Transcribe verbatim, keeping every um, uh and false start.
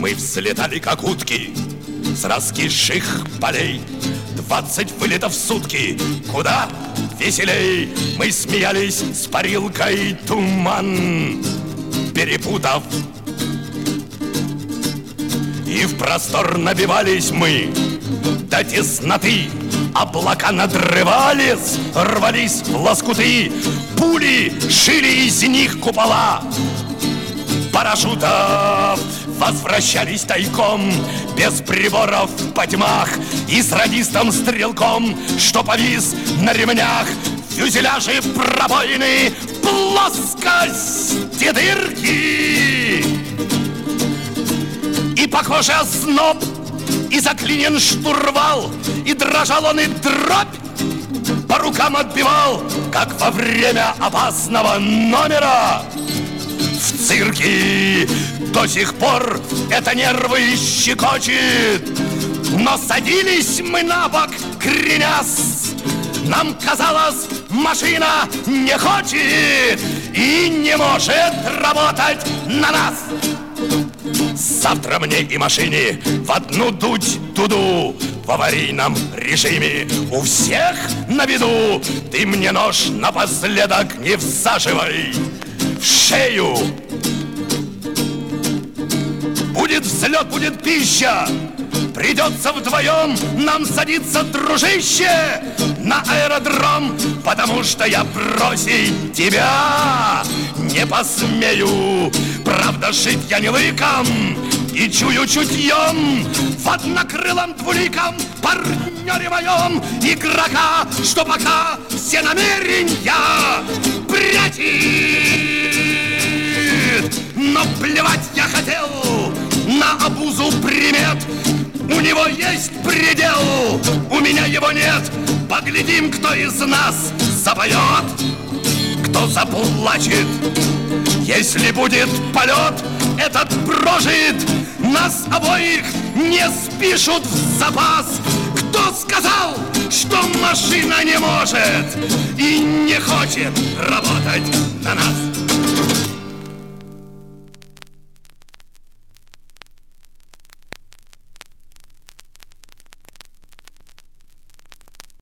Мы взлетали, как утки, с раскисших полей. Двадцать вылетов в сутки, куда веселей. Мы смеялись с парилкой туман перепутав. И в простор набивались мы до тесноты. Облака надрывались, рвались в лоскуты. Пули шили из них купола парашютов. Возвращались тайком, без приборов по тьмах. И с радистом-стрелком, что повис на ремнях. Фюзеляжи пробоины, плоскости дырки. И похоже озноб, и заклинен штурвал. И дрожал он, и дробь по рукам отбивал, как во время опасного номера в цирке. До сих пор это нервы щекочет. Но садились мы на бок, кренясь. Нам казалось, машина не хочет и не может работать на нас. Завтра мне и машине в одну дуть дуду. В аварийном режиме у всех на виду. Ты мне нож напоследок не всаживай в шею. Будет взлет, будет пища. Придется вдвоем нам садиться, дружище, на аэродром, потому что я бросить тебя не посмею. Правда, жить я не лыком и чую чутьем в однокрылом двуликом партнере моем игрока, что пока все намерения прячет. Но плевать я хотел на обузу примет. У него есть предел, у меня его нет. Поглядим, кто из нас запоет, кто заплачет. Если будет полет, этот прожит. Нас обоих не спишут в запас. Кто сказал, что машина не может и не хочет работать на нас?